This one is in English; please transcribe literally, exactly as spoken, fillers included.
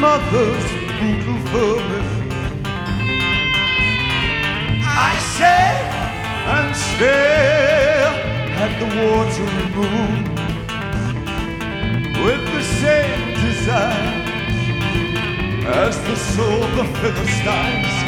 mother's brutal furnace. I sit and stare at the watery moon with the same desire as the soul of the Philistines.